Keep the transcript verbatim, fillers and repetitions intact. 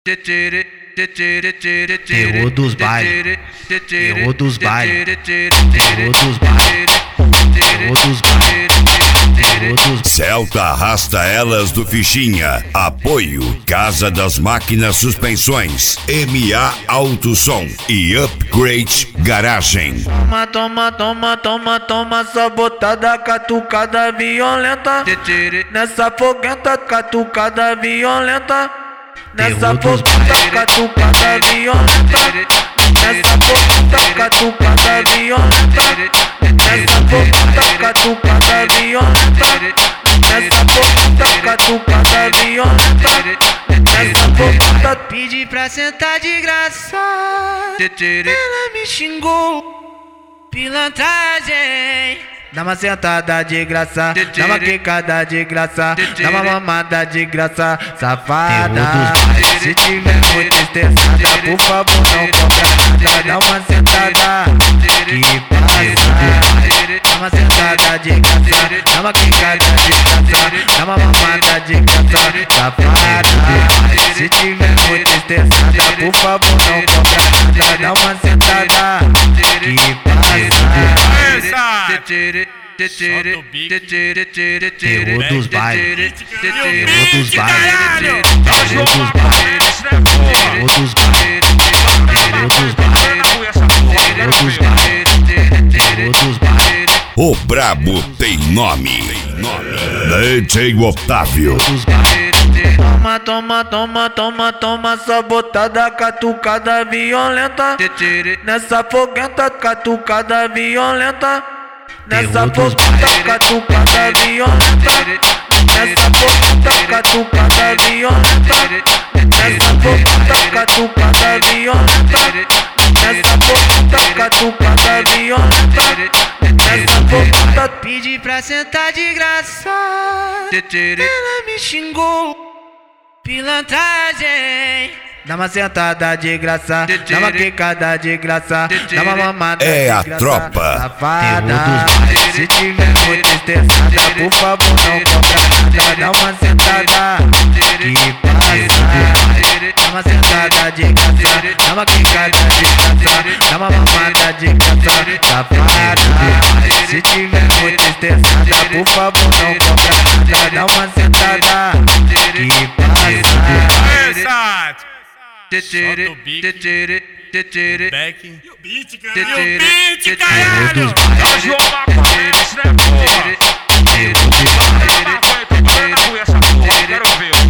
Terror dos bailes, terror dos bailes, terror dos bailes, terror dos bailes, terror dos... Celta arrasta elas do Fichinha. Apoio Casa das Máquinas Suspensões, M A Autosom e Upgrade Garagem. Toma, toma, toma, toma, toma, sabotada, catucada violenta. Nessa foguenta, catucada violenta. Nessa foguenta, catucada violenta. Nessa foguenta, catucada violenta. Nessa foguenta, catucada violenta. Nessa foguenta, catucada violenta. Nessa foguenta, pedi pra sentar de graça. Ela me xingou, pilantragem. Dá uma sentada de graça, dá uma quicada de graça, dá uma mamada de graça, safada. Se tiver muito estressada, por favor não compra nada. Dá uma sentada que passa. Dá uma sentada de graça, dá uma quicada de graça, dá uma mamada de graça, safada. Se tiver muito estressada, por favor não compra nada. Dá uma sentada que passa. Terror dos bailes, terror dos bailes, terror dos bailes, terror dos bailes, terror dos bailes, terror dos bailes, terror dos bailes. O brabo tem nome, D J Otávio. Toma, toma, toma, toma, toma, sabotada, catucada violenta. Nessa foguenta, catucada violenta. Nessa foguenta, catucada violenta. Nessa foguenta, catucada violenta. Nessa foguenta, catucada violenta. Nessa foguenta, catucada violenta. Nessa foguenta, pedi pra sentar de graça. Ela me xingou, pilantragem. Dá uma sentada de graça, dá uma quicada de graça, dá uma mamada é de a graça, tropa. Safada. Se tiver muito estressada, por favor não compra nada. Dá uma sentada que passa. Dá uma sentada de graça, dá uma quicada de graça, dá uma mamada de graça, safada. Se tiver muito estressada, por favor não compra nada. Dá uma sentada que passa. Solta o bico, back e o beat, caralho. E o beat, caralho. Tá João Maconheiros, né, porra? Terror dos bailes, terror dos bailes, essa porra, quero ver.